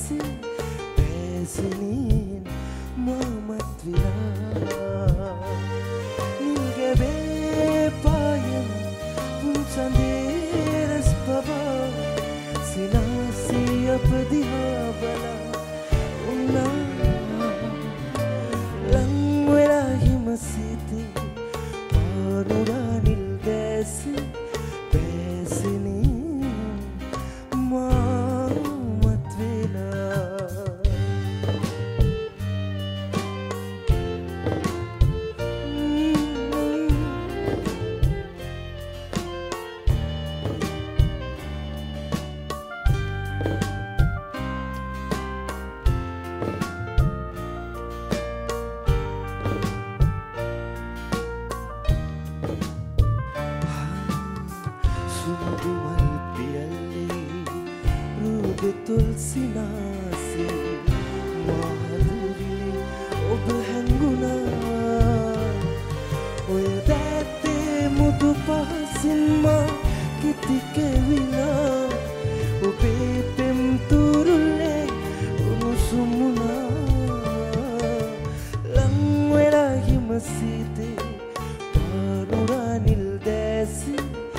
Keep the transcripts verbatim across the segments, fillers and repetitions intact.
දැසි පැසිනින් මාමත් විලා නිල්ගැවේ පායන පුන්සඳේ රැස් පවා සිනාසී අප දිහා බලා උන්නා ලං වෙලා හිම සිතේ පාරුරා නිල් දැසි පැසිනින් මාමත් වෙලා සුමුදුමල් පියල්ලේ රුබෙතුල් සිනාසේ මහදුවිලි ඔබ හැංගුණා ඔය දැත්තේ මුදු පහසින් මා කිති කෙවිලා ඔබේ පෙම් තුරුල්ලේ උණුසුමුණා ලං වෙලා හිම සිතේ පාරුරා නිල් දැසි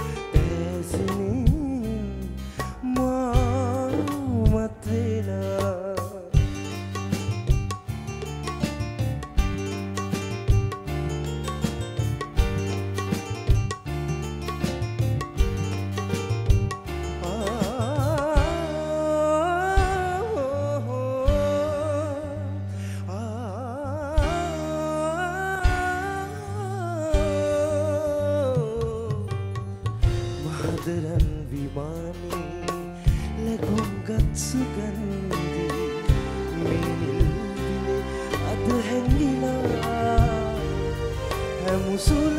මහදරන් විමානේ ලැබුම්ගත් සුගන්ධි මේ අද හැංගිලා හැමුසුල